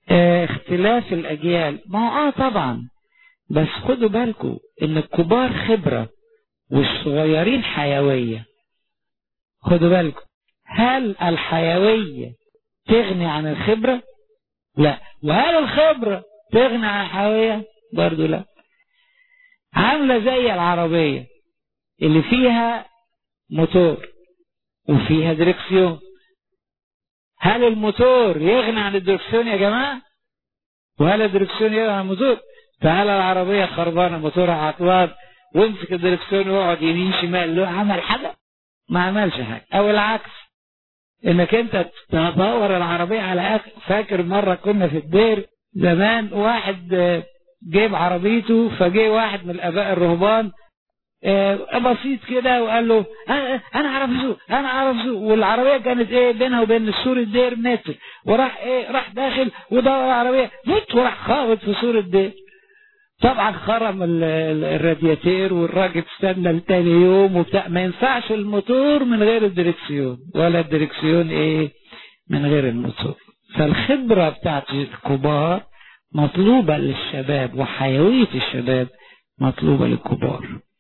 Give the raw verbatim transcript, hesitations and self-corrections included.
اه اختلاف الاجيال، ما هو اه طبعا، بس خدوا بالكم ان الكبار خبرة والصغيرين حيوية. خدوا بالكم، هل الحيوية تغني عن الخبرة؟ لا. وهل الخبرة تغني عن الحيوية؟ برضو لا. عاملة زي العربية اللي فيها موتور وفيها دركسيون. هل الموتور يغني عن الدركسيون يا جماعة؟ وهل الدركسيون يغني عن الموتور؟ فهل العربية خربانة موتورها عطلان وامسك الدركسيون ويقعد يمين شمال له عمل حاجة؟ ما عملش حاجة. او العكس، انك انت تدور العربية على اخر. فاكر مرة كنا في الدير زمان، واحد جيب عربيته، فجي واحد من الاباء الرهبان بسيط كده وقال له انا عارف اسوق انا عارف اسوق، والعربيه كانت ايه بينها وبين سور الدير متر، وراح ايه راح داخل ودور العربيه موت وراح خابط في سور الدير. طبعا خرم الرادياتير، والراجل استنى لتاني يوم وبتاع. ما ينفعش الموتور من غير الدركسيون، ولا الدركسيون ايه من غير الموتور. فالخبره بتاعت الكبار مطلوبه للشباب، وحيويه الشباب مطلوبه للكبار.